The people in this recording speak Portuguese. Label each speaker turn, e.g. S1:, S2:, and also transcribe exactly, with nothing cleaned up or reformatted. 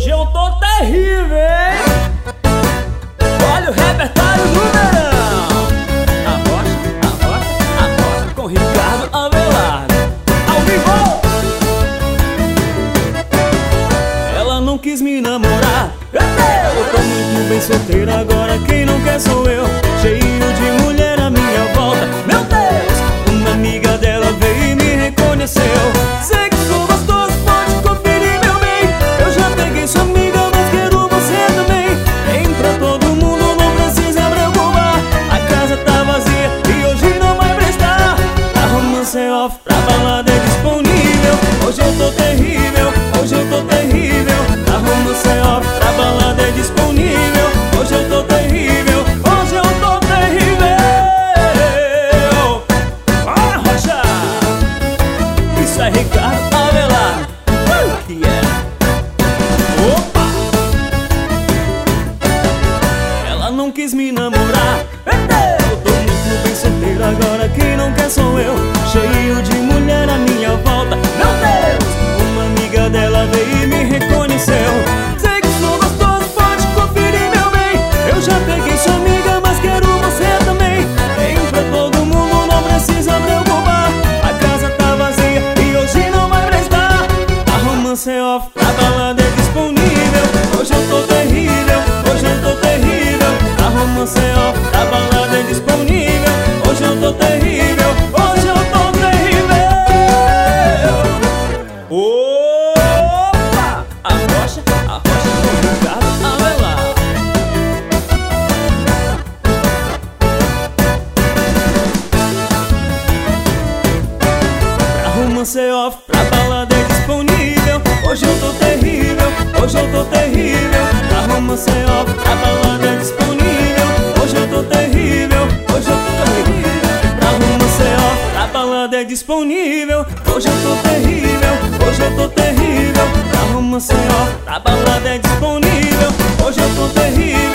S1: Hoje eu tô terrível, hein? Olha o repertório do verão. A rocha, a rocha, a rocha com Ricardo Avelar. Ao vivo! Ela não quis me namorar. Eu tô muito bem solteira agora, quem não quer sou eu. Cheio de mulher à minha volta. Meu Deus! Uma amiga dela veio e me reconheceu. Sei que sou gostoso, pode conferir meu bem. Eu já peguei sua amiga, mas quero você também. Vem pra todo mundo, não precisa preocupar. A casa tá vazia e hoje não vai prestar. A romance é off, pra balada é disponível. Hoje eu tô terrível, hoje eu tô terrível. A romance é off, pra balada é disponível. Hoje eu tô terrível, hoje eu tô terrível. Olha, Rocha! Isso é Ricardo Avelar. Uh, que é? Opa! Ela não quis me namorar. Eu tô muito bem solteiro agora, quem não quer sou eu. Cheio de mulher à minha volta. Meu Deus! Uma amiga dela veio e me reconheceu. Sei que sou gostoso, pode conferir meu bem. Eu já peguei sua amiga, mas quero você também. Vem pra todo mundo, não precisa preocupar. A casa tá vazia e hoje não vai prestar. A romance é off, a balada é disponível. Hoje eu tô terrível, hoje eu tô terrível. A romance é off, a balada é disponível. Hoje eu tô terrível, hoje eu tô terrível. Opa! A rocha, a rocha com Ricardo Avelar. A romance é off, pra balada é disponível. Hoje eu tô terrível, hoje eu tô terrível. A romance é off, pra balada é disponível. Hoje eu tô terrível, hoje eu tô terrível. A romance é off, pra balada é disponível. Hoje eu tô terrível, hoje eu tô terrível. A romance é off, pra balada é disponível. Hoje eu tô terrível.